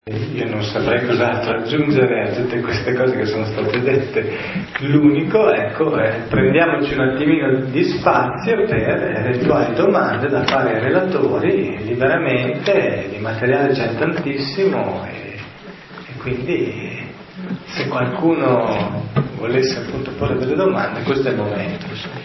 Io non saprei cos'altro aggiungere a tutte queste cose che sono state dette. L'unico, è prendiamoci un attimino di spazio per eventuali domande da fare ai relatori liberamente. Di materiale c'è tantissimo e quindi se qualcuno volesse appunto porre delle domande, questo è il momento.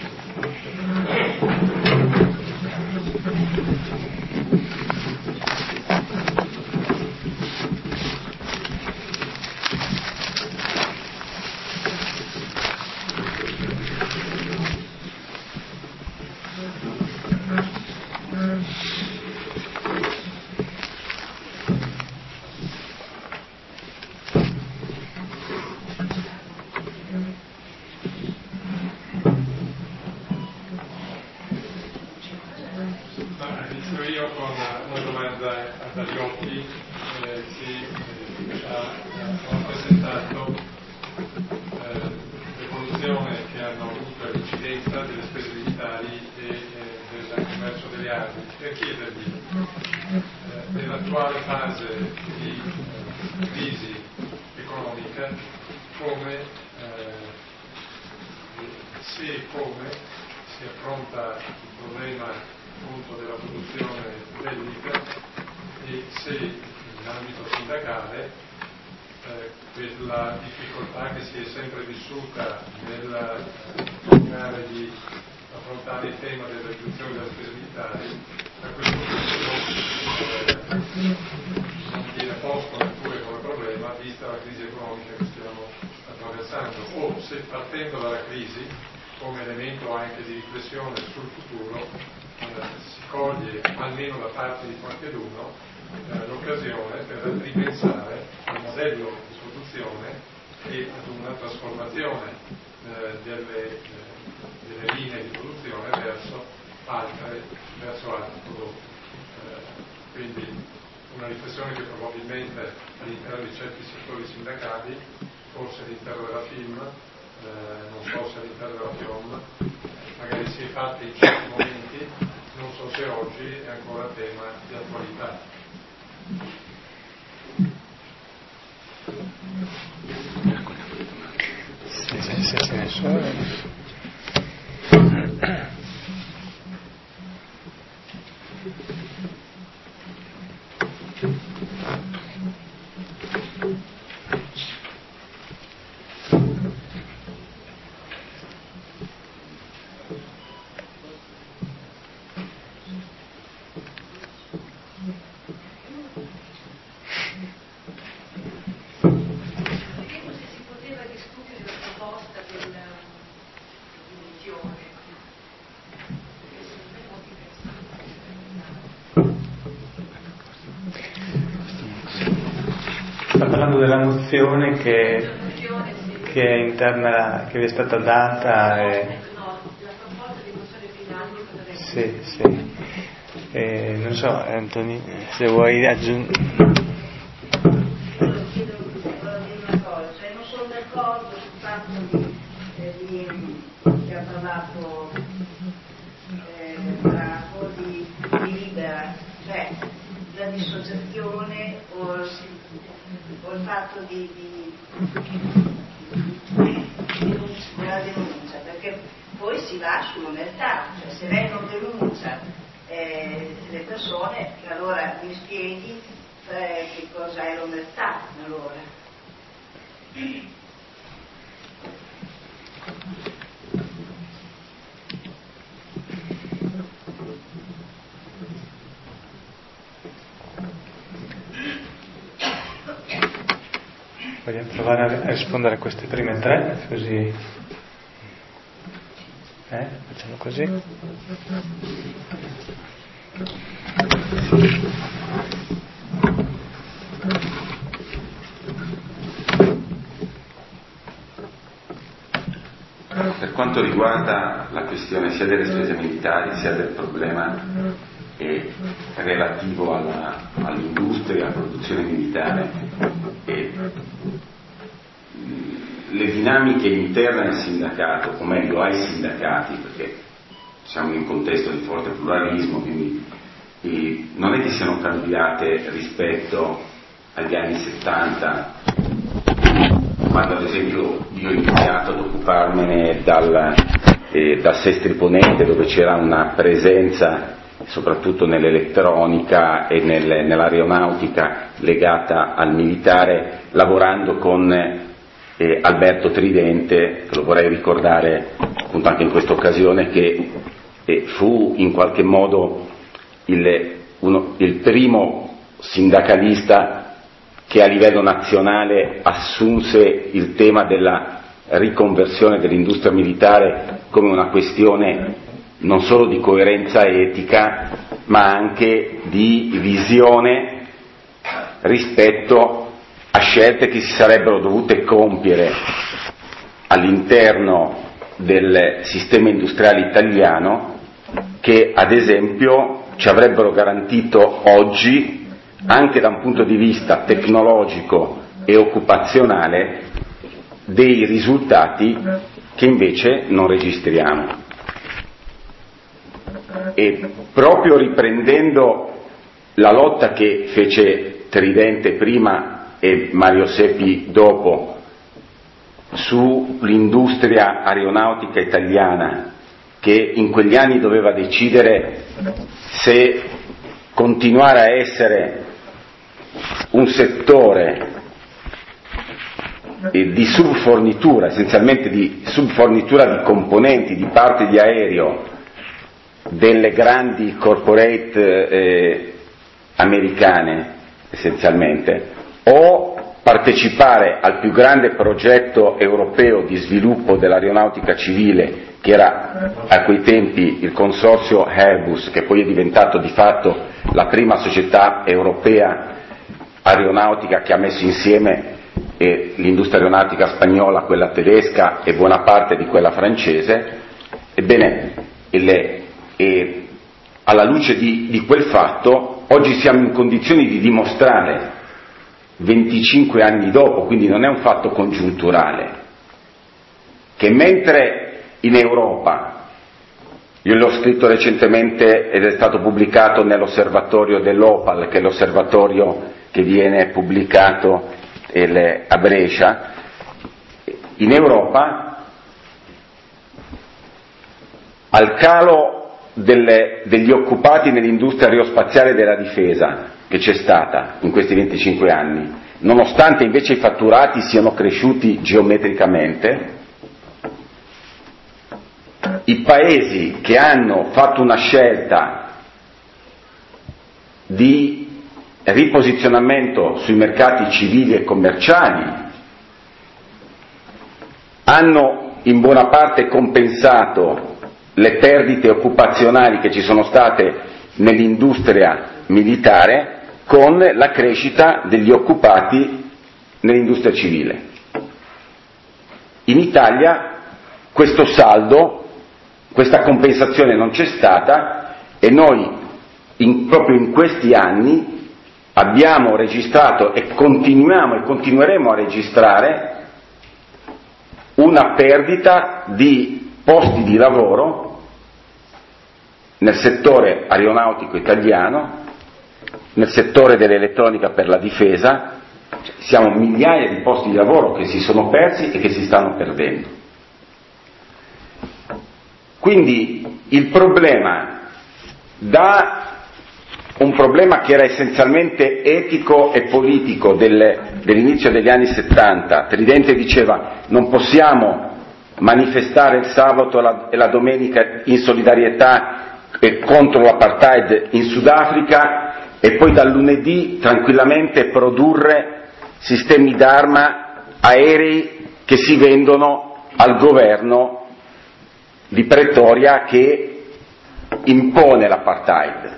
Nell'attuale fase di crisi economica, come si affronta il problema appunto della produzione bellica e se in ambito sindacale quella difficoltà che si è sempre vissuta nel cercare di affrontare il tema della riduzione delle spese militari, a questo punto non viene posto neppure come problema vista la crisi economica che stiamo attraversando, o se partendo dalla crisi come elemento anche di riflessione sul futuro si coglie almeno da parte di qualcheduno l'occasione per ripensare al modello di produzione e ad una trasformazione delle linee di produzione verso altri prodotti. Quindi una riflessione che probabilmente all'interno di certi settori sindacali, forse all'interno della film, non so se all'interno della film, magari si è fatta in certi momenti, non so se oggi è ancora tema di attualità. Della mozione che è interna, che vi è stata data non so Anthony se vuoi aggiungere. Volevo dire una cosa, cioè non sono d'accordo sul fatto che ha parlato Bravo di libera, cioè la dissociazione o il fatto della denuncia, perché poi si va sull'omertà, cioè se lei non denuncia le persone, allora mi spieghi che cosa è l'omertà allora. Vogliamo provare a rispondere a queste prime tre, così facciamo così. Per quanto riguarda la questione sia delle spese militari sia del problema relativo all'industria e alla produzione militare, le dinamiche interne al sindacato, o meglio ai sindacati, perché siamo in un contesto di forte pluralismo, quindi non è che siano cambiate rispetto agli anni 70, quando ad esempio io ho iniziato ad occuparmene dal Sestriponente, dove c'era una presenza soprattutto nell'elettronica e nell'aeronautica legata al militare, lavorando con Alberto Tridente, che lo vorrei ricordare appunto anche in questa occasione, che fu in qualche modo il primo sindacalista che a livello nazionale assunse il tema della riconversione dell'industria militare come una questione non solo di coerenza etica, ma anche di visione rispetto a scelte che si sarebbero dovute compiere all'interno del sistema industriale italiano, che ad esempio ci avrebbero garantito oggi, anche da un punto di vista tecnologico e occupazionale, dei risultati che invece non registriamo. E proprio riprendendo la lotta che fece Tridente prima e Mario Seppi dopo sull'industria aeronautica italiana, che in quegli anni doveva decidere se continuare a essere un settore di subfornitura, essenzialmente di subfornitura di componenti, di parti di aereo delle grandi corporate americane essenzialmente, o partecipare al più grande progetto europeo di sviluppo dell'aeronautica civile, che era a quei tempi il consorzio Airbus, che poi è diventato di fatto la prima società europea aeronautica che ha messo insieme l'industria aeronautica spagnola, quella tedesca e buona parte di quella francese. Ebbene, alla luce di quel fatto, oggi siamo in condizioni di dimostrare, 25 anni dopo, quindi non è un fatto congiunturale, che mentre in Europa, io l'ho scritto recentemente ed è stato pubblicato nell'osservatorio dell'OPAL, che è l'osservatorio che viene pubblicato a Brescia, in Europa al calo degli occupati nell'industria aerospaziale e della difesa che c'è stata in questi 25 anni, nonostante invece i fatturati siano cresciuti geometricamente, i paesi che hanno fatto una scelta di riposizionamento sui mercati civili e commerciali hanno in buona parte compensato le perdite occupazionali che ci sono state nell'industria militare con la crescita degli occupati nell'industria civile. In Italia questo saldo, questa compensazione non c'è stata, e noi proprio in questi anni abbiamo registrato e continueremo a registrare una perdita di posti di lavoro nel settore aeronautico italiano, nel settore dell'elettronica per la difesa. Siamo migliaia di posti di lavoro che si sono persi e che si stanno perdendo. Quindi il problema, da un problema che era essenzialmente etico e politico dell'inizio degli anni 70, Tridente diceva non possiamo manifestare il sabato e la domenica in solidarietà e contro l'apartheid in Sudafrica e poi dal lunedì tranquillamente produrre sistemi d'arma aerei che si vendono al governo di Pretoria che impone l'apartheid.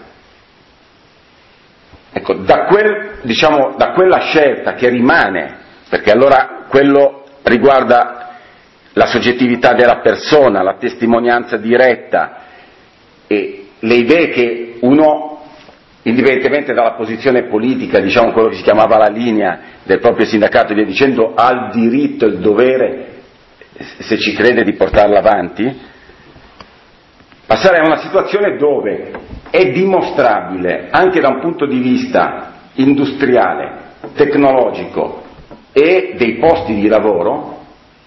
Ecco, da quella scelta che rimane, perché allora quello riguarda la soggettività della persona, la testimonianza diretta e le idee che uno, indipendentemente dalla posizione politica, quello che si chiamava la linea del proprio sindacato e via dicendo, ha il diritto e il dovere, se ci crede, di portarla avanti, passare a una situazione dove è dimostrabile, anche da un punto di vista industriale, tecnologico e dei posti di lavoro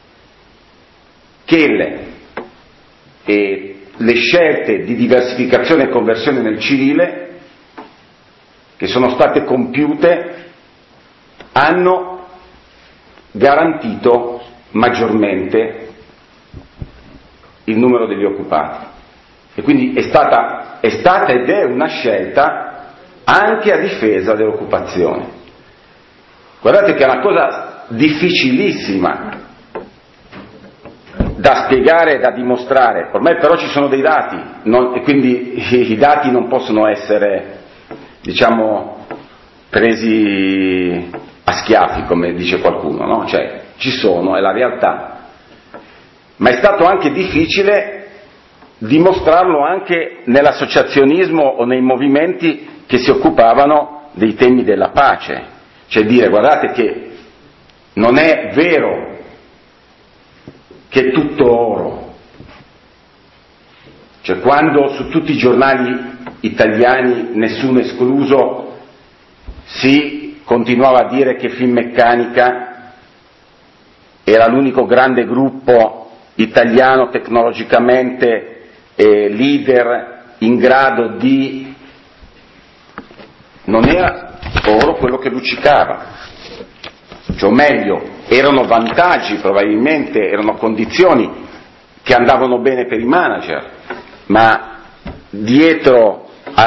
che le scelte di diversificazione e conversione nel civile che sono state compiute hanno garantito maggiormente il numero degli occupati. E quindi è stata ed è una scelta anche a difesa dell'occupazione. Guardate che è una cosa difficilissima da spiegare e da dimostrare. Ormai però ci sono dei dati, e quindi i dati non possono essere, diciamo, presi a schiaffi, come dice qualcuno, no? Cioè, ci sono, è la realtà. Ma è stato anche difficile dimostrarlo anche nell'associazionismo o nei movimenti che si occupavano dei temi della pace. Cioè dire, guardate che non è vero che è tutto oro. Cioè quando su tutti i giornali italiani, nessuno escluso, si continuava a dire che Finmeccanica era l'unico grande gruppo italiano tecnologicamente leader in grado di... non era oro quello che luccicava, cioè, o meglio, erano vantaggi probabilmente, erano condizioni che andavano bene per i manager, ma dietro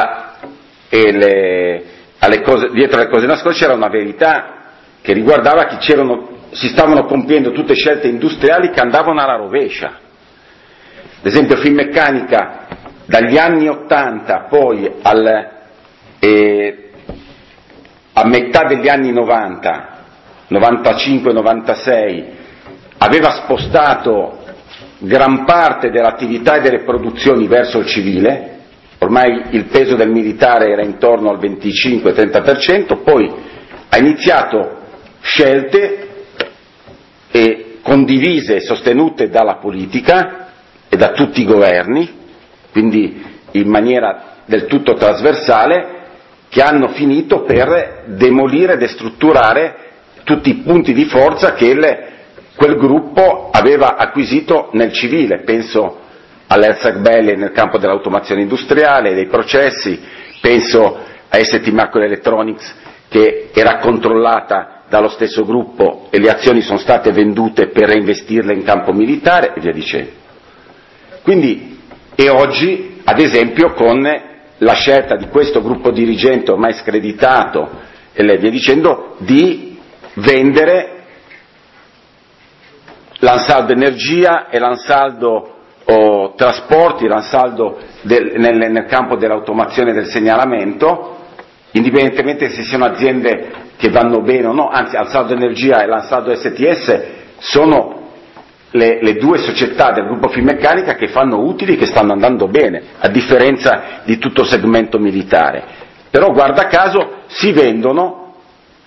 alle cose nascoste c'era una verità che riguardava che si stavano compiendo tutte scelte industriali che andavano alla rovescia. Ad esempio Finmeccanica dagli anni 80 poi a metà degli anni 90, 95-96, aveva spostato gran parte dell'attività e delle produzioni verso il civile. Ormai il peso del militare era intorno al 25-30%, poi ha iniziato scelte condivise e sostenute dalla politica e da tutti i governi, quindi in maniera del tutto trasversale, che hanno finito per demolire e destrutturare tutti i punti di forza che quel gruppo aveva acquisito nel civile. Penso all'Herzog-Belle nel campo dell'automazione industriale, dei processi, penso a ST Microelectronics che era controllata dallo stesso gruppo e le azioni sono state vendute per reinvestirle in campo militare e via dicendo. Quindi, e oggi, ad esempio, con la scelta di questo gruppo dirigente ormai screditato e via dicendo, di vendere l'Ansaldo Energia e l'Ansaldo Trasporti, l'Ansaldo nel campo dell'automazione del segnalamento, indipendentemente se siano aziende che vanno bene o no, anzi Ansaldo Energia e l'Ansaldo STS sono le due società del gruppo Finmeccanica che fanno utili, che stanno andando bene, a differenza di tutto il segmento militare. Però guarda caso si vendono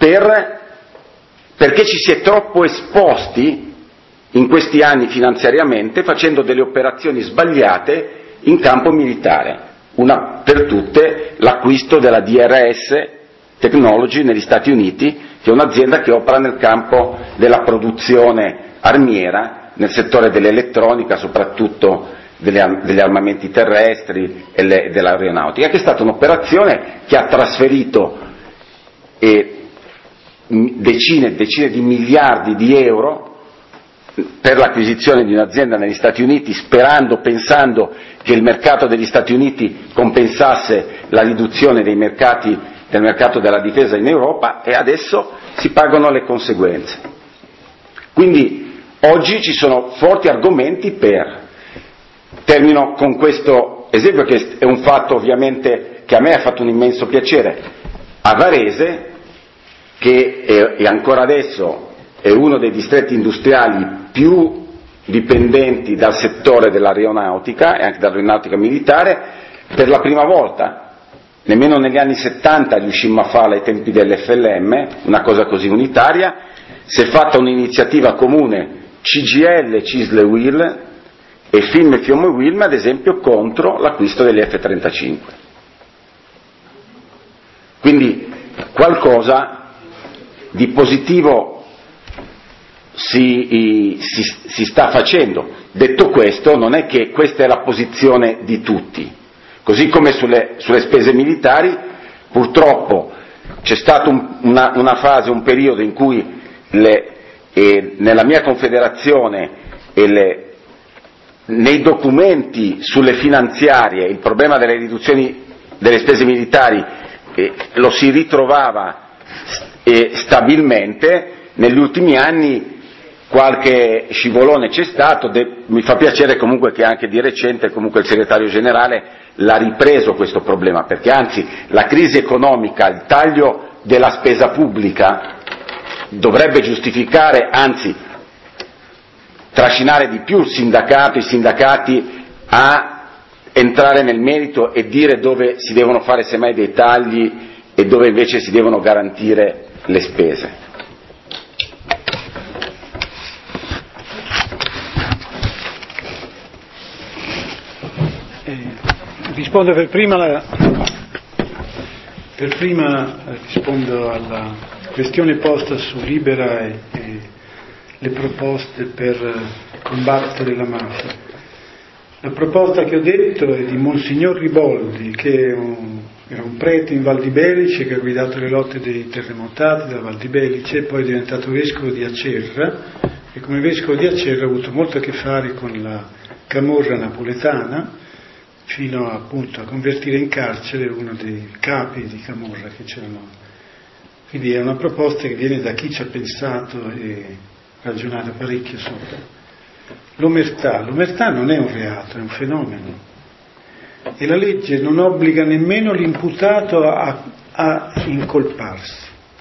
perché ci si è troppo esposti in questi anni finanziariamente facendo delle operazioni sbagliate in campo militare. Una per tutte l'acquisto della DRS Technology negli Stati Uniti, che è un'azienda che opera nel campo della produzione armiera, nel settore dell'elettronica, soprattutto degli armamenti terrestri e dell'aeronautica, che è stata un'operazione che ha trasferito decine e decine di miliardi di euro per l'acquisizione di un'azienda negli Stati Uniti, pensando che il mercato degli Stati Uniti compensasse la riduzione del mercato della difesa in Europa, e adesso si pagano le conseguenze. Quindi oggi ci sono forti argomenti termino con questo esempio, che è un fatto ovviamente che a me ha fatto un immenso piacere. A Varese, che è ancora adesso è uno dei distretti industriali più dipendenti dal settore dell'aeronautica e anche dall'aeronautica militare, per la prima volta, nemmeno negli anni 70 riuscimmo a farla ai tempi dell'FLM, una cosa così unitaria, si è fatta un'iniziativa comune CGL, CISL e WIL e Film e Fiume Wilm, ad esempio, contro l'acquisto degli F-35. Quindi qualcosa di positivo si sta facendo. Detto questo, non è che questa è la posizione di tutti. Così come sulle spese militari, purtroppo c'è stato una fase, un periodo in cui nella mia confederazione nei documenti sulle finanziarie il problema delle riduzioni delle spese militari lo si ritrovava stabilmente. Negli ultimi anni qualche scivolone c'è stato, mi fa piacere comunque che anche di recente comunque il segretario generale l'ha ripreso questo problema, perché anzi la crisi economica, il taglio della spesa pubblica dovrebbe giustificare, anzi trascinare di più i sindacati a entrare nel merito e dire dove si devono fare semmai dei tagli e dove invece si devono garantire le spese. Rispondo per prima rispondo alla questione posta su Libera e le proposte per combattere la mafia. La proposta che ho detto è di Monsignor Riboldi, che era un prete in Val di Belice, che ha guidato le lotte dei terremotati della Val di Belice, poi è diventato vescovo di Acerra, e come vescovo di Acerra ha avuto molto a che fare con la camorra napoletana, fino appunto a convertire in carcere uno dei capi di camorra che c'erano. Quindi è una proposta che viene da chi ci ha pensato e ragionato parecchio sopra. L'omertà non è un reato, è un fenomeno, e la legge non obbliga nemmeno l'imputato a incolparsi.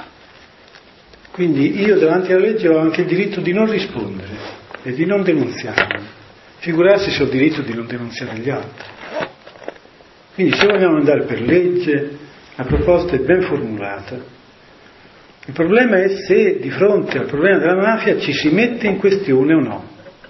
Quindi io davanti alla legge ho anche il diritto di non rispondere e di non denunziarmi, figurarsi se ho il diritto di non denunziare gli altri. Quindi se vogliamo andare per legge, la proposta è ben formulata. Il problema è se di fronte al problema della mafia ci si mette in questione o no.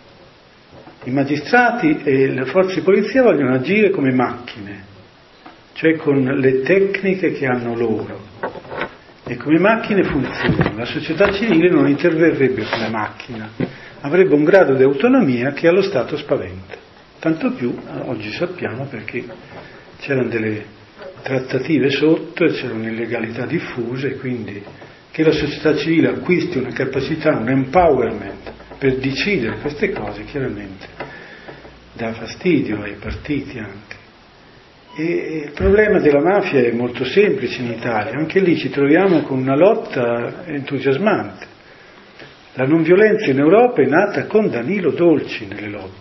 I magistrati e le forze di polizia vogliono agire come macchine, cioè con le tecniche che hanno loro, e come macchine funzionano. La società civile non interverrebbe come macchina, avrebbe un grado di autonomia che allo Stato spaventa. Tanto più, oggi sappiamo, perché c'erano delle trattative sotto e c'era un'illegalità diffusa, e quindi che la società civile acquisti una capacità, un empowerment per decidere queste cose, chiaramente dà fastidio ai partiti anche. E il problema della mafia è molto semplice in Italia, anche lì ci troviamo con una lotta entusiasmante. La non violenza in Europa è nata con Danilo Dolci nelle lotte.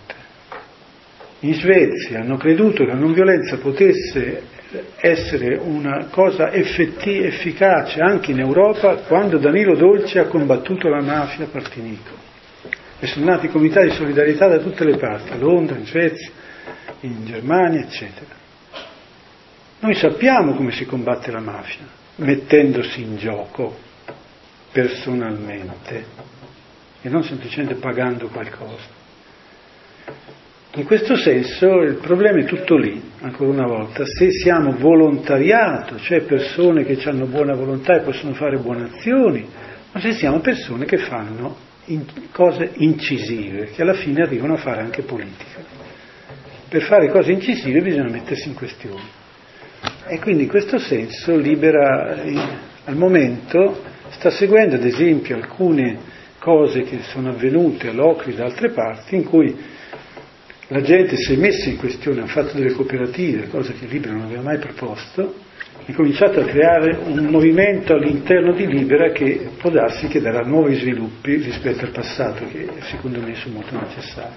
In Svezia hanno creduto che la non violenza potesse essere una cosa efficace anche in Europa quando Danilo Dolci ha combattuto la mafia a Partinico. E sono nati comitati di solidarietà da tutte le parti, a Londra, in Svezia, in Germania, eccetera. Noi sappiamo come si combatte la mafia, mettendosi in gioco personalmente e non semplicemente pagando qualcosa. In questo senso il problema è tutto lì, ancora una volta. Se siamo volontariato, cioè persone che hanno buona volontà e possono fare buone azioni, o se siamo persone che fanno cose incisive, che alla fine arrivano a fare anche politica. Per fare cose incisive bisogna mettersi in questione. E quindi in questo senso Libera al momento sta seguendo ad esempio alcune cose che sono avvenute a Locri e da altre parti, in cui la gente si è messa in questione, ha fatto delle cooperative, cosa che Libera non aveva mai proposto, è cominciato a creare un movimento all'interno di Libera che può darsi che darà nuovi sviluppi rispetto al passato, che secondo me sono molto necessari.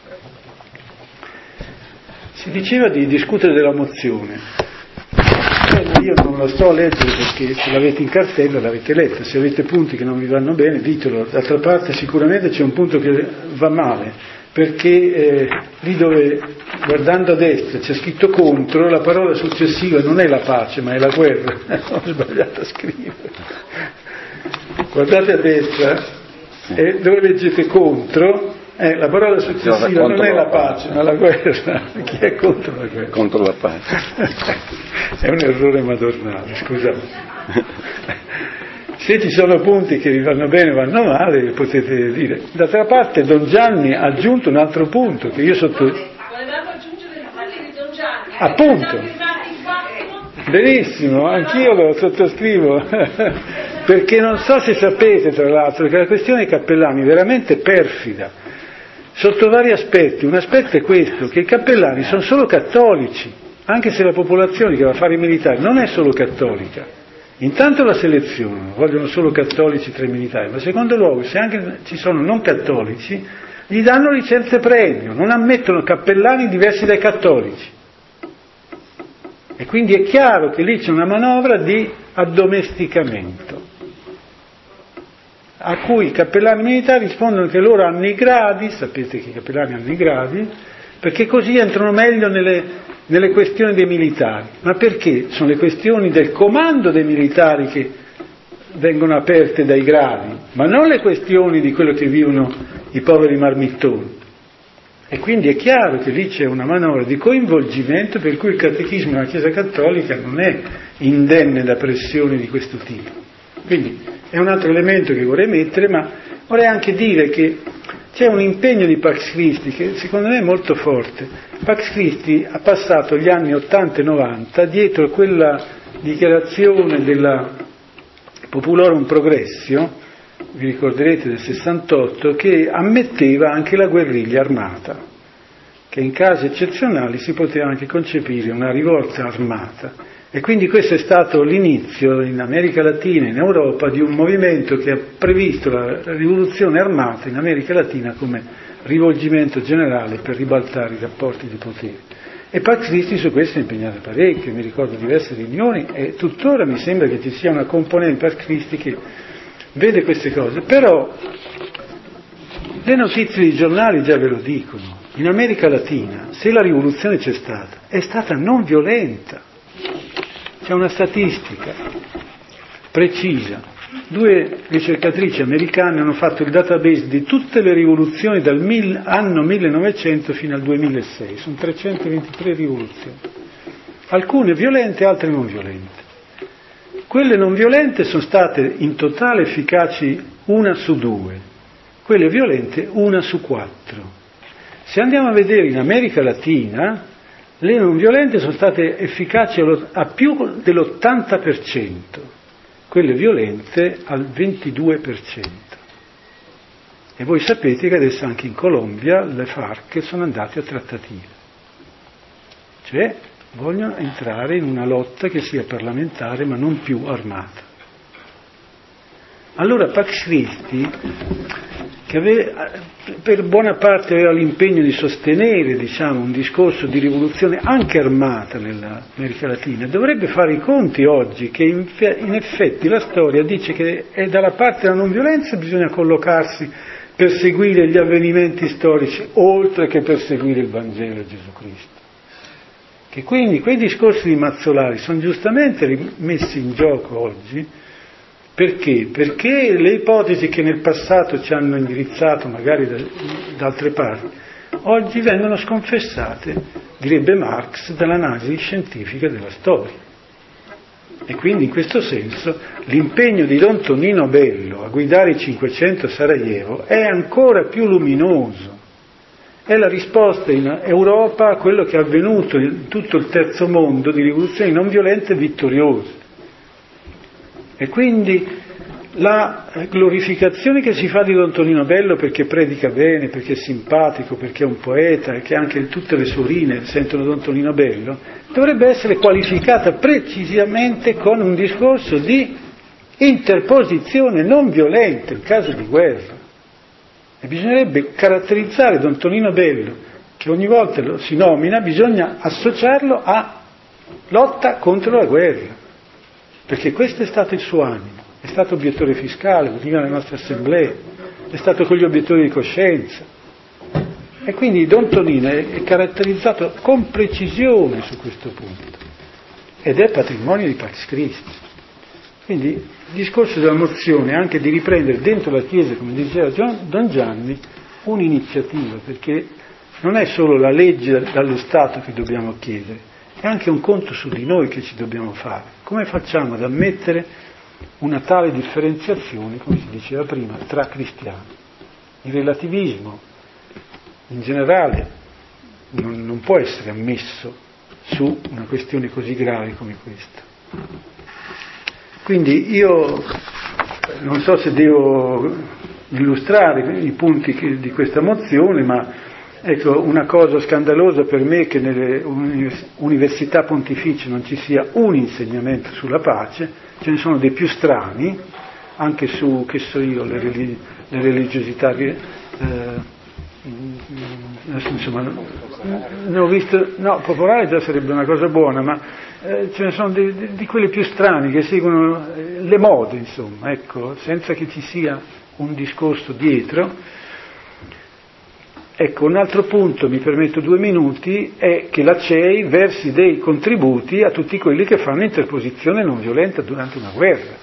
Si diceva di discutere della mozione. Io non la sto a leggere perché se l'avete in cartella l'avete letta, se avete punti che non vi vanno bene ditelo, d'altra parte sicuramente c'è un punto che va male, perché lì dove guardando a destra c'è scritto contro, la parola successiva non è la pace ma è la guerra, ho sbagliato a scrivere. Guardate a destra e dove leggete contro, la parola successiva non è la pace ma la guerra. Chi è contro la guerra? Contro la pace. È un errore madornale, scusate. Se ci sono punti che vi vanno bene o vanno male, potete dire. D'altra parte Don Gianni ha aggiunto un altro punto che io Volevamo aggiungere il punto di Don Gianni. Appunto. Benissimo, anch'io lo sottoscrivo, perché non so se sapete, tra l'altro, che la questione dei cappellani è veramente perfida, sotto vari aspetti. Un aspetto è questo, che i cappellani sono solo cattolici, anche se la popolazione che va a fare i militari non è solo cattolica. Intanto la selezionano, vogliono solo cattolici tra i militari, ma in secondo luogo, se anche ci sono non cattolici, gli danno licenze premio, non ammettono cappellani diversi dai cattolici. E quindi è chiaro che lì c'è una manovra di addomesticamento, a cui i cappellani militari rispondono che loro hanno i gradi, sapete che i cappellani hanno i gradi, perché così entrano meglio nelle questioni dei militari. Ma perché? Sono le questioni del comando dei militari che vengono aperte dai gradi, ma non le questioni di quello che vivono i poveri marmittoni. E quindi è chiaro che lì c'è una manovra di coinvolgimento per cui il catechismo della Chiesa Cattolica non è indenne da pressioni di questo tipo. Quindi è un altro elemento che vorrei mettere, ma vorrei anche dire che c'è un impegno di Pax Christi che secondo me è molto forte. Pax Christi ha passato gli anni 80 e 90 dietro quella dichiarazione della Populorum Progressio, vi ricorderete del 68, che ammetteva anche la guerriglia armata, che in casi eccezionali si poteva anche concepire una rivolta armata. E quindi questo è stato l'inizio in America Latina e in Europa di un movimento che ha previsto la rivoluzione armata in America Latina come rivolgimento generale per ribaltare i rapporti di potere. E Pax Christi su questo è impegnato parecchio, mi ricordo diverse riunioni e tuttora mi sembra che ci sia una componente di Pax Christi che vede queste cose. Però le notizie dei giornali già ve lo dicono. In America Latina, se la rivoluzione c'è stata, è stata non violenta. C'è una statistica precisa. 2 ricercatrici americane hanno fatto il database di tutte le rivoluzioni dal anno 1900 fino al 2006. Sono 323 rivoluzioni. Alcune violente, altre non violente. Quelle non violente sono state in totale efficaci 1 su 2. Quelle violente 1 su 4. Se andiamo a vedere in America Latina, le non violente sono state efficaci a più dell'80%, quelle violente al 22%. E voi sapete che adesso anche in Colombia le FARC sono andate a trattative. Cioè vogliono entrare in una lotta che sia parlamentare ma non più armata. Allora Pax Christi, che per buona parte aveva l'impegno di sostenere, un discorso di rivoluzione anche armata nell'America Latina, dovrebbe fare i conti oggi che in effetti la storia dice che è dalla parte della non violenza bisogna collocarsi per seguire gli avvenimenti storici oltre che per seguire il Vangelo di Gesù Cristo. Che quindi quei discorsi di Mazzolari sono giustamente messi in gioco oggi. Perché? Perché le ipotesi che nel passato ci hanno indirizzato magari da altre parti, oggi vengono sconfessate, direbbe Marx, dall'analisi scientifica della storia. E quindi in questo senso l'impegno di Don Tonino Bello a guidare i 500 a Sarajevo è ancora più luminoso. È la risposta in Europa a quello che è avvenuto in tutto il terzo mondo di rivoluzioni non violente e vittoriose. E quindi la glorificazione che si fa di Don Tonino Bello perché predica bene, perché è simpatico, perché è un poeta e che anche tutte le sorine sentono Don Tonino Bello, dovrebbe essere qualificata precisamente con un discorso di interposizione non violenta in caso di guerra. E bisognerebbe caratterizzare Don Tonino Bello, che ogni volta lo si nomina, bisogna associarlo a lotta contro la guerra. Perché questo è stato il suo animo, è stato obiettore fiscale, veniva alle nostre assemblee, è stato con gli obiettori di coscienza. E quindi Don Tonino è caratterizzato con precisione su questo punto ed è patrimonio di Pax Christi. Quindi il discorso della mozione è anche di riprendere dentro la Chiesa, come diceva Don Gianni, un'iniziativa, perché non è solo la legge dallo Stato che dobbiamo chiedere, è anche un conto su di noi che ci dobbiamo fare. Come facciamo ad ammettere una tale differenziazione, come si diceva prima, tra cristiani. Il relativismo in generale non può essere ammesso su una questione così grave come questa. Quindi io non so se devo illustrare i punti di questa mozione, ma ecco, una cosa scandalosa per me è che nelle università pontificie non ci sia un insegnamento sulla pace, ce ne sono dei più strani, anche su, che so io, le religiosità insomma, ne ho visto, no, popolare già sarebbe una cosa buona, ma ce ne sono di quelli più strani che seguono le mode, insomma, ecco, senza che ci sia un discorso dietro. Ecco, un altro punto, mi permetto 2 minuti, è che la CEI versi dei contributi a tutti quelli che fanno interposizione non violenta durante una guerra.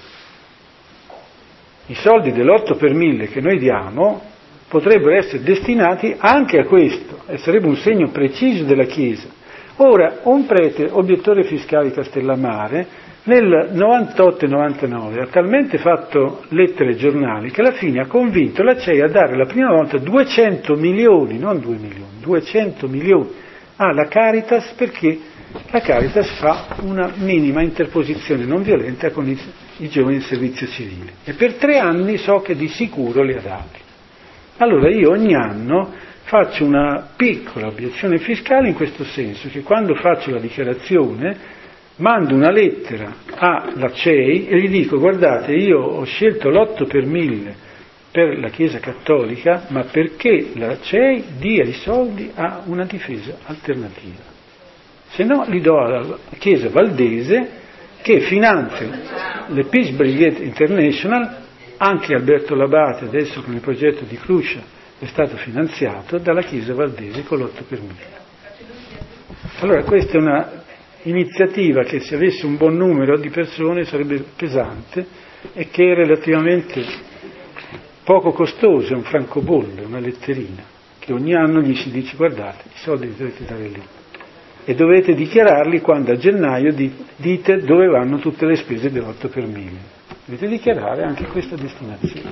I soldi dell'8 per 1000 che noi diamo potrebbero essere destinati anche a questo, e sarebbe un segno preciso della Chiesa. Ora, un prete, obiettore fiscale di Castellammare, nel 98 e 99 ha talmente fatto lettere ai giornali che alla fine ha convinto la CEI a dare la prima volta 200 milioni, non 2 milioni, 200 milioni alla Caritas, perché la Caritas fa una minima interposizione non violenta con i giovani in servizio civile. E per 3 anni so che di sicuro li ha dati. Allora io ogni anno faccio una piccola obiezione fiscale in questo senso, che quando faccio la dichiarazione mando una lettera alla CEI e gli dico: guardate, io ho scelto l'8 per 1000 per la Chiesa Cattolica, ma perché la CEI dia i soldi a una difesa alternativa. Se no li do alla Chiesa Valdese, che finanzia le Peace Brigade International. Anche Alberto Labate adesso con il progetto di Crucia è stato finanziato dalla Chiesa Valdese con l'8 per 1000. Allora questa è una iniziativa che, se avesse un buon numero di persone, sarebbe pesante e che è relativamente poco costosa, è un francobollo, una letterina che ogni anno gli si dice: guardate, i soldi li dovete dare lì e dovete dichiararli quando a gennaio dite dove vanno tutte le spese dell'8 per 1000. Dovete dichiarare anche questa destinazione.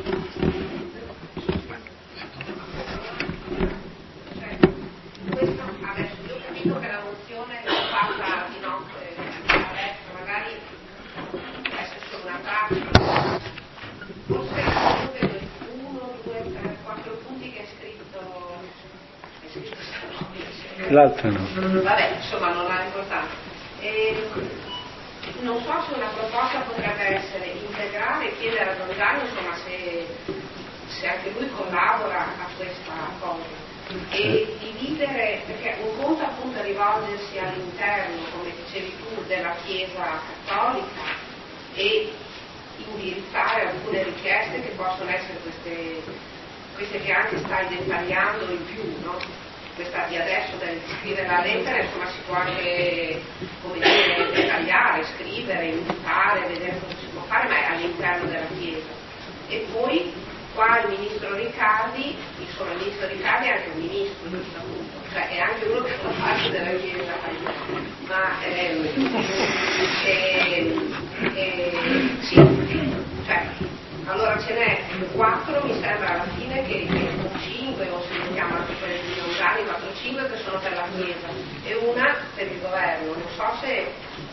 Adesso io ho capito che la mozione è fatta di notte, adesso magari può essere solo una pratica, forse vedo 1, 2, 3, 4 punti che è scritto L'altro no. Vabbè, insomma non ha importanza. Non so se una proposta potrebbe essere integrare e chiedere a Don Gianni, insomma, se anche lui collabora a questa cosa, e dividere, perché un conto appunto è rivolgersi all'interno, come dicevi tu, della Chiesa Cattolica e indirizzare alcune richieste che possono essere queste che anche stai dettagliando in più, no? Questa di adesso del scrivere la lettera, insomma, si può anche, come dire, dettagliare, scrivere, invitare, vedere cosa si può fare, ma è all'interno della Chiesa. E poi qua il ministro Riccardi, insomma, il ministro Riccardi è anche un ministro, appunto, cioè è anche uno che fa parte della Chiesa, ma sì, cioè, allora ce n'è 4, mi sembra alla fine, che 5, o se si chiama anche quelle di Lontani, 4-5 che sono per la Chiesa e una per il governo. Non so se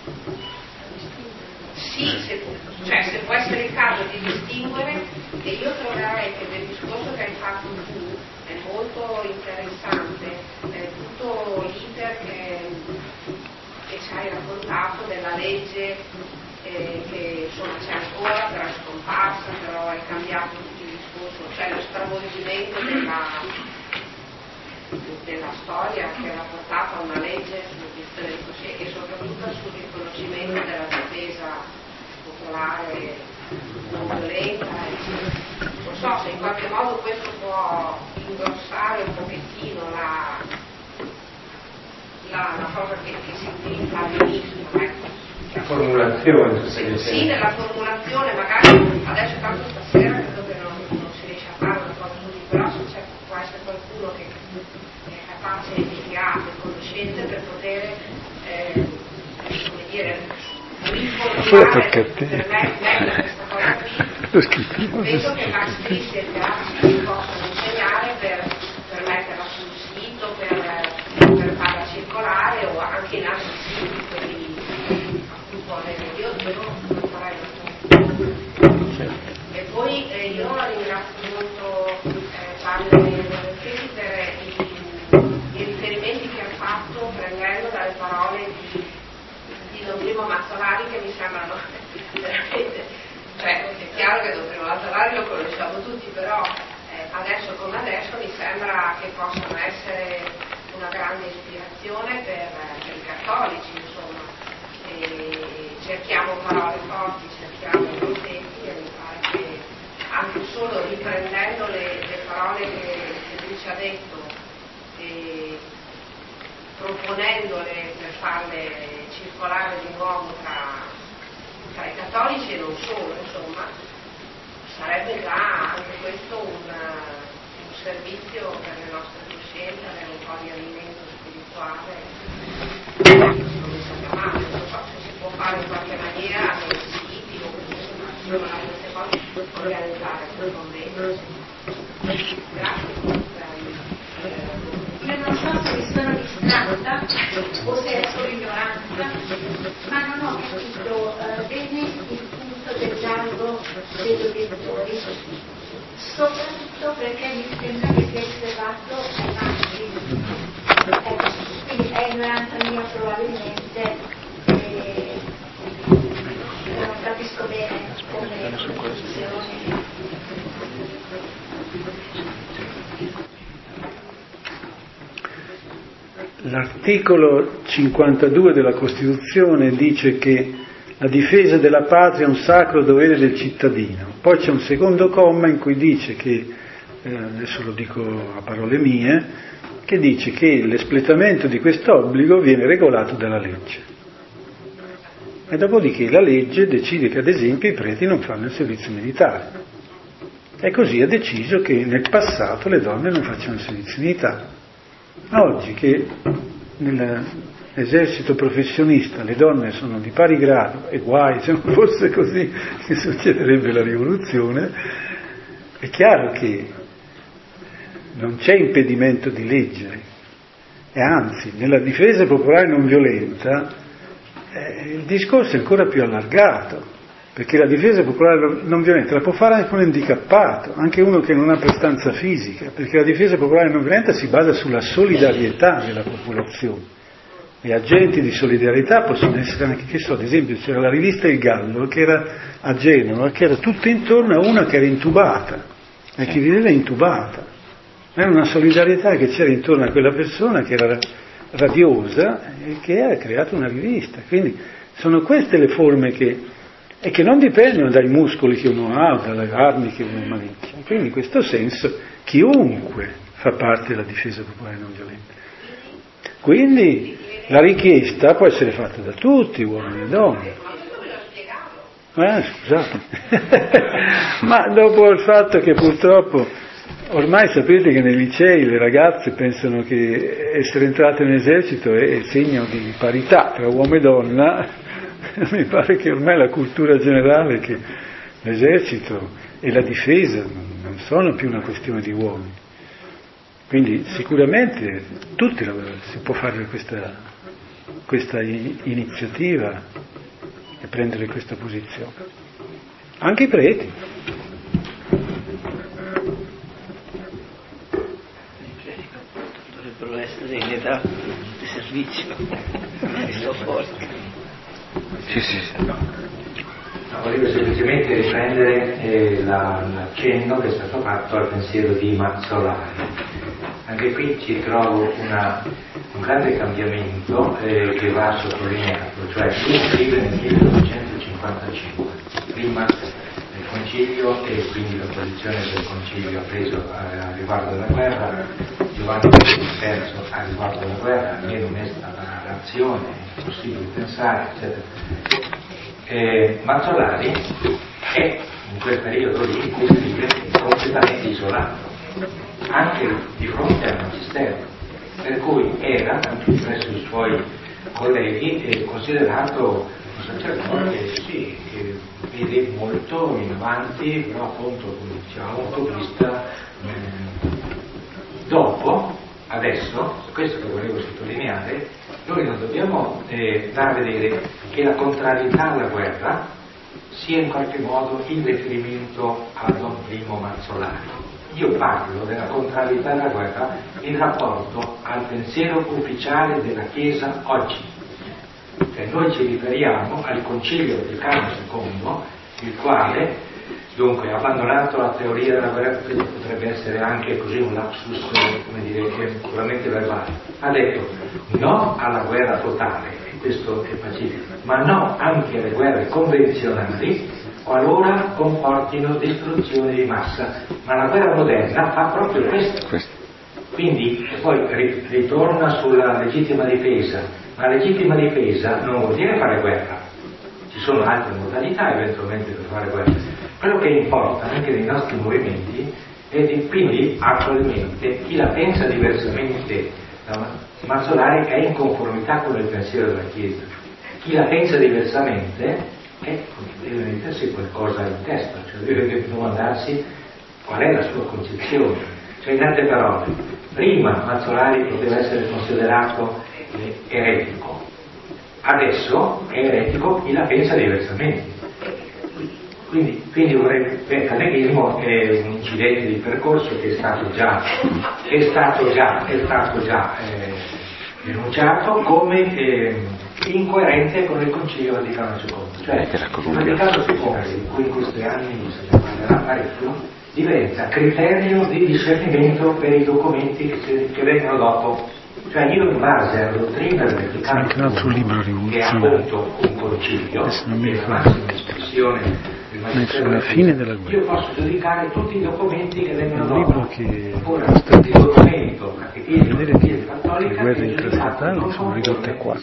può essere il caso di distinguere, e io troverei che del discorso che hai fatto tu è molto interessante, tutto l'iter che ci hai raccontato della legge, che insomma c'è ancora, però è scomparsa, però è cambiato tutto il discorso, cioè lo stravolgimento della storia che era portata a una legge sulla gestione del coscienza e soprattutto sul riconoscimento della difesa popolare non violenta. Non so se in qualche modo questo può ingrossare un pochettino la cosa che si utilizza all'inizio, ecco. La formulazione, sì, nella formulazione, magari adesso tanto stasera credo che non si riesce a fare una cosa così, però se può essere qualcuno che è capace e ha le conoscenze per poter come dire, riformulare per me questa Penso che Max Christi e Teatri possono insegnare per metterla sul sito, per farla circolare o anche in altri siti, quelli appunto io non farei e poi io ringrazio molto Padre Feli per i riferimenti che ha fatto prendendo dalle parole di Don Primo Mazzolari, che mi sembrano veramente, cioè è chiaro che Don Primo Mazzolari lo conosciamo tutti, però adesso come adesso mi sembra che possano essere una grande ispirazione per i cattolici, insomma. Cerchiamo parole forti, cerchiamo concetti, e mi pare che anche solo riprendendo le parole che lui ci ha detto e proponendole per farle circolare di nuovo tra i cattolici e non solo, insomma, sarebbe già anche questo un servizio per le nostre coscienze, avere un po' di alimento spirituale. Non mi sembra male, non so se si può fare in qualche maniera nei siti o comunque queste cose organizzare per convegno. Grazie. Io non so se mi sono distratta o se è solo ignoranza, ma non ho capito bene il punto del dialogo degli obiettori, soprattutto perché mi sembra che sia riservato ai maschi. Quindi è ignoranza mia probabilmente, non capisco bene come funzioni. L'articolo 52 della Costituzione dice che la difesa della patria è un sacro dovere del cittadino. Poi c'è un secondo comma in cui dice che, adesso lo dico a parole mie, che dice che l'espletamento di questo obbligo viene regolato dalla legge. E dopodiché la legge decide che ad esempio i preti non fanno il servizio militare. E così ha deciso che nel passato le donne non facciano il servizio militare. Oggi che nell'esercito professionista le donne sono di pari grado, e guai se non fosse così che succederebbe la rivoluzione, è chiaro che non c'è impedimento di legge, e anzi nella difesa popolare non violenta il discorso è ancora più allargato, perché la difesa popolare non violenta la può fare anche un handicappato, anche uno che non ha prestanza fisica, perché la difesa popolare non violenta si basa sulla solidarietà della popolazione, e agenti di solidarietà possono essere anche, che so, ad esempio c'era la rivista Il Gallo che era a Genova, che era tutto intorno a una che era intubata, e che viveva intubata. Era una solidarietà che c'era intorno a quella persona che era radiosa e che ha creato una rivista. Quindi sono queste le forme che non dipendono dai muscoli che uno ha, dalle armi che uno maneggia. Quindi in questo senso chiunque fa parte della difesa popolare non violenta. Quindi la richiesta può essere fatta da tutti, uomini e donne. Scusate. Ma dopo il fatto che purtroppo ormai sapete che nei licei le ragazze pensano che essere entrate nell'esercito è segno di parità tra uomo e donna. Mi pare che ormai la cultura generale è che l'esercito e la difesa non sono più una questione di uomini. Quindi sicuramente tutti si può fare questa iniziativa e prendere questa posizione. Anche i preti. Dovrebbero essere in età di servizio, di sopporto. Sì. No, volevo semplicemente riprendere l'accenno che è stato fatto al pensiero di Mazzolari. Anche qui ci trovo un grande cambiamento che va sottolineato, cioè lui scrive nel 1955, prima del concilio e quindi la posizione del concilio preso a riguardo della guerra, Giovanni III a riguardo della guerra, almeno onesta la reazione, è possibile pensare, eccetera. Mazzolari è in quel periodo lì in cui scrive completamente isolato, anche di fronte al magistero, per cui era, anche presso i suoi colleghi, considerato un sacerdote sì, che vede molto in avanti, però appunto come dicevamo utopista. Dopo, adesso, questo che volevo sottolineare, noi non dobbiamo dare a vedere che la contrarietà alla guerra sia in qualche modo il riferimento a Don Primo Mazzolari. Io parlo della contrarietà alla guerra in rapporto al pensiero ufficiale della Chiesa oggi. Cioè noi ci riferiamo al Concilio Vaticano II, il quale dunque ha abbandonato la teoria della guerra, questo potrebbe essere anche così un lapsus, come dire, che è puramente verbale. Ha detto no alla guerra totale, e questo è pacifico, ma no anche alle guerre convenzionali, qualora comportino distruzione di massa. Ma la guerra moderna fa proprio questo. Quindi poi ritorna sulla legittima difesa, ma legittima difesa non vuol dire fare guerra, ci sono altre modalità eventualmente per fare guerra. Quello che importa anche nei nostri movimenti è quindi attualmente chi la pensa diversamente da Mazzolari è in conformità con il pensiero della Chiesa, chi la pensa diversamente deve mettersi qualcosa in testa, cioè deve domandarsi qual è la sua concezione. Cioè in altre parole, prima Mazzolari poteva essere considerato eretico, adesso è eretico chi la pensa diversamente. Quindi il pentanelismo è un incidente di percorso che è stato già denunciato come incoerente con il Concilio Vaticano II. Cioè il Vaticano II, di cui in questi anni si parlerà parecchio, diventa criterio di discernimento per i documenti che vengono dopo. Cioè io in base alla dottrina del Vaticano II, che è appunto un concilio, che è la massima espressione del magistero fine della guerra, io posso giudicare tutti i documenti che vengono dopo. Un libro che ora, il documento vedere che le guerre intrastatali sono ridotte a 4.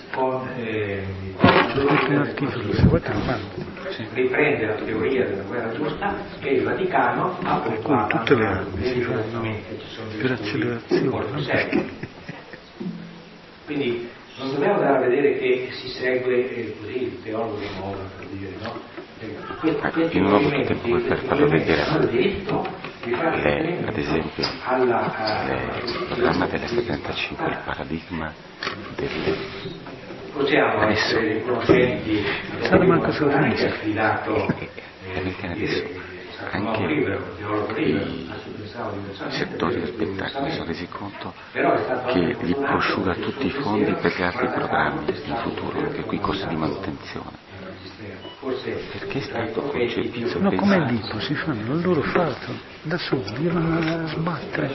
Un articolo, se vuoi te lo mando. Riprende la teoria della guerra giusta che il Vaticano ha per cui tutte le armi si fanno per accelerazione. Quindi non dobbiamo andare a vedere che si segue così il teologo di moda, per dire, no? Io non ho avuto tempo per farlo vedere, ad esempio il programma dell'F-35, il paradigma delle essere riconoscenti americane adesso, anche i settori del spettacolo si sono resi conto che li prosciuga tutti i fondi per gli altri programmi in futuro, anche qui costi di manutenzione. Perché è stato concepito? No, come l'IPO si fanno il loro fatto da soli, devono sbattere.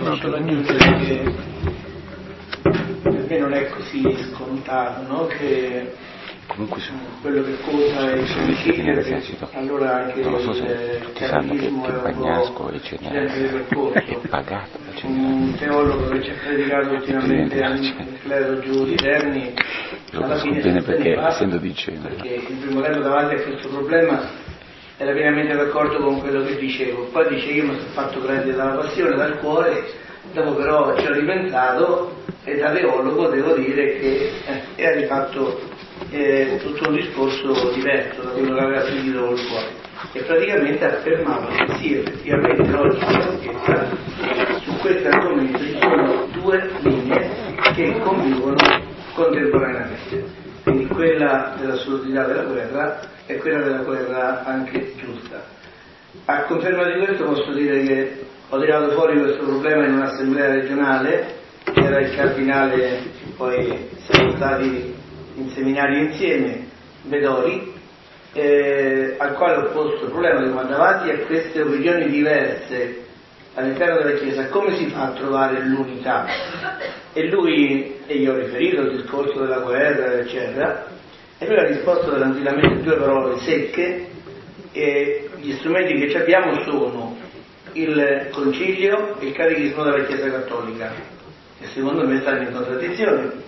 Perché non è così scontato, no? Che comunque quello che conta è il femminicida, l'esercito. Allora anche non lo so se tutti sanno che Bagnasco è pagato da Generale. Un teologo che ci ha predicato ultimamente al clero giù di Terni, lo conosco bene perché essendo di Genova, perché il primo tempo davanti a questo problema era pienamente d'accordo con quello che dicevo. Poi dice io mi sono fatto prendere dalla passione, dal cuore, dopo però ci ho ripensato e da teologo devo dire che era di fatto tutto un discorso diverso da quello che aveva sentito col cuore, e praticamente affermava che sì, effettivamente oggi su questo argomento ci sono due linee che convivono contemporaneamente, quindi quella dell'assurdità della guerra e quella della guerra anche giusta. A conferma di questo posso dire che ho tirato fuori questo problema in un'assemblea regionale, c'era il cardinale, poi siamo stati in seminario insieme, Bedori, al quale ho posto il problema di quando avanti a queste opinioni diverse all'interno della Chiesa come si fa a trovare l'unità. E gli ho riferito il discorso della guerra eccetera, e lui ha risposto tranquillamente due parole secche: gli strumenti che abbiamo sono il concilio e il catechismo della Chiesa Cattolica, che secondo me stanno in contraddizione.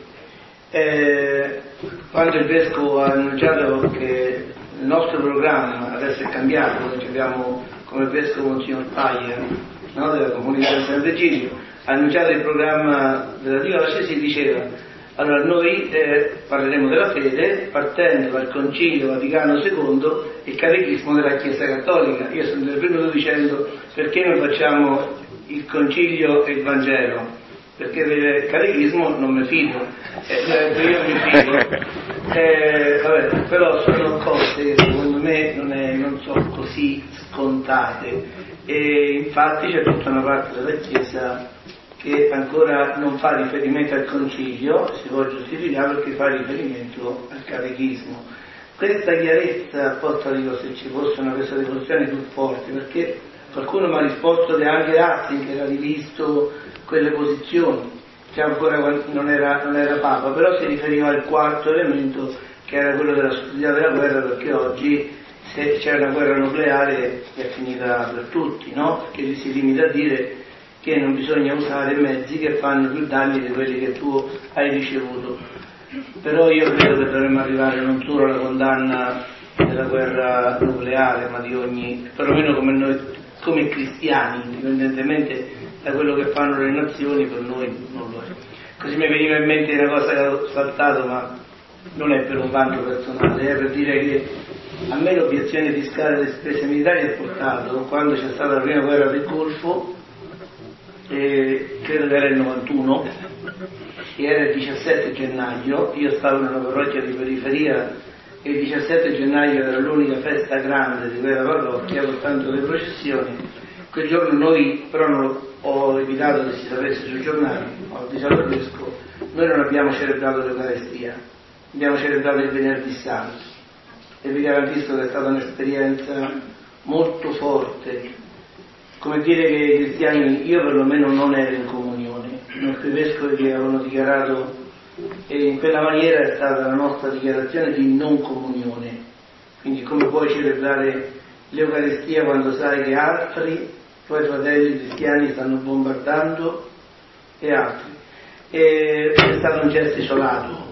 Quando il Vescovo ha annunciato che il nostro programma adesso è cambiato, noi abbiamo come Vescovo Monsignor Paglia, no, della comunità del Sant'Egidio, ha annunciato il programma della diocesi, diceva Allora noi parleremo della fede partendo dal Concilio Vaticano II e il Catechismo della Chiesa Cattolica. Io sono venuto dicendo perché non facciamo il Concilio e il Vangelo, perché del Catechismo non mi fido, io mi fido. Vabbè, però sono cose che secondo me non sono così scontate e infatti c'è tutta una parte della Chiesa che ancora non fa riferimento al Concilio, si può giustificare perché fa riferimento al Catechismo. Questa chiarezza porta, dico, se ci fosse una presa di posizione più forte, perché qualcuno mi ha risposto che anche Ratzinger ha rivisto quelle posizioni, che ancora non era Papa, però si riferiva al quarto elemento, che era quello della stupidità della guerra, perché oggi se c'è una guerra nucleare è finita per tutti, no? Perché si limita a dire che non bisogna usare mezzi che fanno più danni di quelli che tu hai ricevuto. Però io credo che dovremmo arrivare non solo alla condanna della guerra nucleare, ma di ogni, perlomeno come noi, come cristiani, indipendentemente da quello che fanno le nazioni, per noi non lo è. Così mi veniva in mente una cosa che ho saltato, ma non è per un vanto personale, è per dire che a me l'obiezione fiscale delle spese militari è portato quando c'è stata la prima guerra del Golfo, credo che era il 91, e era il 17 gennaio, io stavo in una parrocchia di periferia e il 17 gennaio era l'unica festa grande di quella parrocchia con tanto le processioni. Quel giorno noi, però non ho evitato che si sapesse sui giornali, ho avvisato il vescovo, noi non abbiamo celebrato l'Eucaristia, abbiamo celebrato il Venerdì Santo e vi garantisco che è stata un'esperienza molto forte. Come dire che i cristiani, io perlomeno non ero in comunione, i nostri vescovi che avevano dichiarato, e in quella maniera è stata la nostra dichiarazione di non comunione. Quindi come puoi celebrare l'Eucaristia quando sai che altri tuoi fratelli cristiani stanno bombardando e altri? È stato un gesto isolato,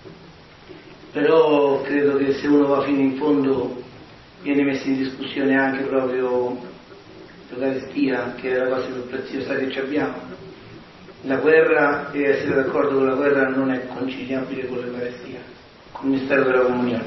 però credo che se uno va fino in fondo viene messo in discussione anche proprio l'Eucaristia, che è la cosa più preziosa che ci abbiamo. La guerra, e essere d'accordo con la guerra, non è conciliabile con l'Eucaristia, con il mistero della comunione.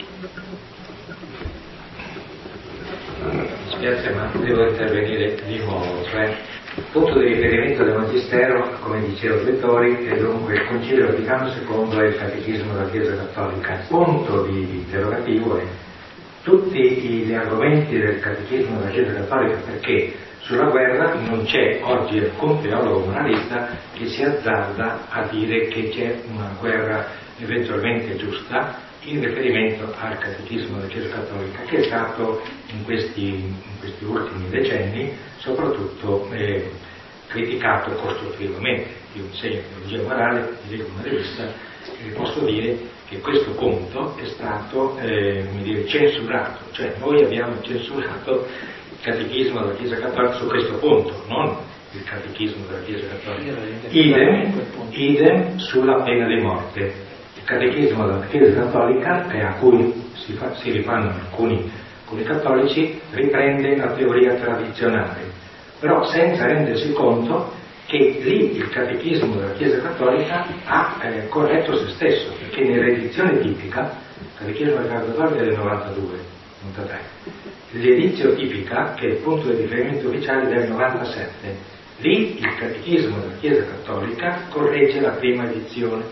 Mi spiace, ma devo intervenire di nuovo, cioè il punto di riferimento del Magistero, come diceva Vettori, è dunque il Concilio Vaticano II e il Catechismo della Chiesa Cattolica. Il punto di interrogativo è tutti gli argomenti del Catechismo della Chiesa Cattolica, perché sulla guerra non c'è oggi alcun teologo moralista che si azzarda a dire che c'è una guerra eventualmente giusta in riferimento al Catechismo della Chiesa Cattolica, che è stato in questi ultimi decenni soprattutto criticato costruttivamente. Io insegno teologia morale, leggo una rivista e posso dire che questo punto è stato censurato, cioè noi abbiamo censurato il Catechismo della Chiesa Cattolica su questo punto, non il Catechismo della Chiesa Cattolica. Idem sulla pena di morte. Il Catechismo della Chiesa Cattolica, a cui si rifanno alcuni cattolici, riprende la teoria tradizionale, però senza rendersi conto che lì il Catechismo della Chiesa Cattolica ha corretto se stesso, perché nell'edizione tipica, il Catechismo della Chiesa Cattolica è del 92-93, l'edizio tipica, che è il punto di riferimento ufficiale, del 97, lì il Catechismo della Chiesa Cattolica corregge la prima edizione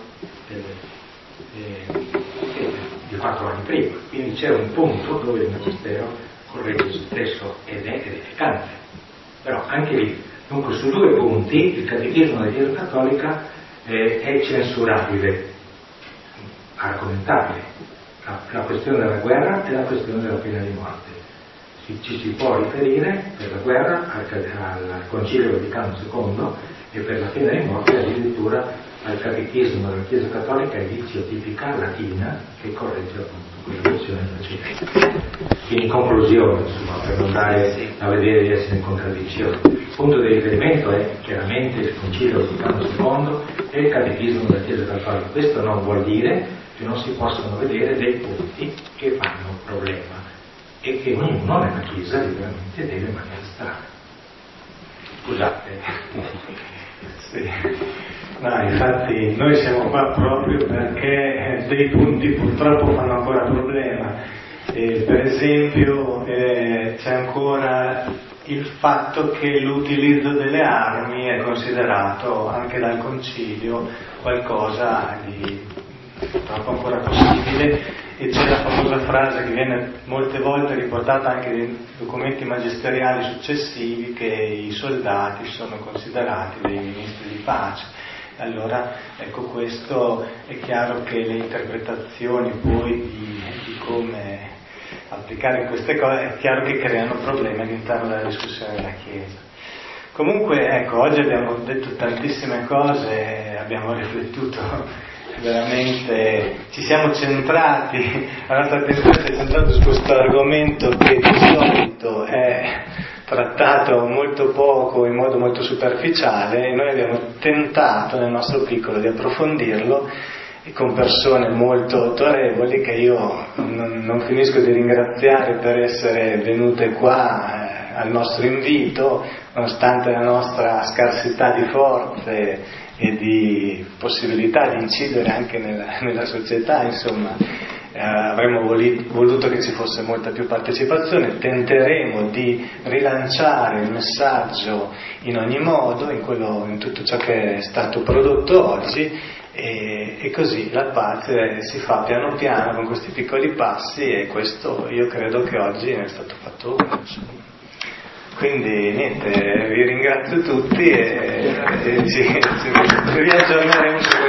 di 4 anni prima, quindi c'è un punto dove il Magistero corregge se stesso ed è edificante, però anche lì. Dunque su 2 punti il Catechismo della Chiesa Cattolica è censurabile, argomentabile, la questione della guerra e la questione della pena di morte. Ci si può riferire per la guerra al Concilio Vaticano II e per la pena di morte addirittura al Catechismo della Chiesa Cattolica, edizio tipica latina, che corregge appunto quella versione precedente. Quindi in conclusione, insomma, per non dare a vedere di essere in contraddizione, il punto di riferimento è chiaramente il Concilio Vaticano II e il Catechismo della Chiesa Cattolica. Questo non vuol dire che non si possano vedere dei punti che fanno problema e che ognuno nella Chiesa liberamente deve manifestare. Scusate. Sì. No, infatti noi siamo qua proprio perché dei punti purtroppo fanno ancora problema. Per esempio c'è ancora il fatto che l'utilizzo delle armi è considerato anche dal Concilio qualcosa di purtroppo ancora possibile, e c'è la famosa frase che viene molte volte riportata anche nei documenti magisteriali successivi, che i soldati sono considerati dei ministri di pace. Allora, ecco, questo è chiaro che le interpretazioni poi di come applicare queste cose è chiaro che creano problemi all'interno della discussione della Chiesa. Comunque, ecco, oggi abbiamo detto tantissime cose, abbiamo riflettuto veramente, ci siamo centrati, la nostra attenzione si è centrata su questo argomento che di solito è trattato molto poco, in modo molto superficiale, e noi abbiamo tentato nel nostro piccolo di approfondirlo, e con persone molto autorevoli che io non finisco di ringraziare per essere venute qua al nostro invito, nonostante la nostra scarsità di forze e di possibilità di incidere anche nella società, insomma. Avremmo voluto che ci fosse molta più partecipazione, tenteremo di rilanciare il messaggio in ogni modo, in tutto ciò che è stato prodotto oggi, e così la pace si fa piano piano con questi piccoli passi, e questo io credo che oggi è stato fatto uno, insomma. Quindi niente, vi ringrazio tutti e ci riaggiorneremo su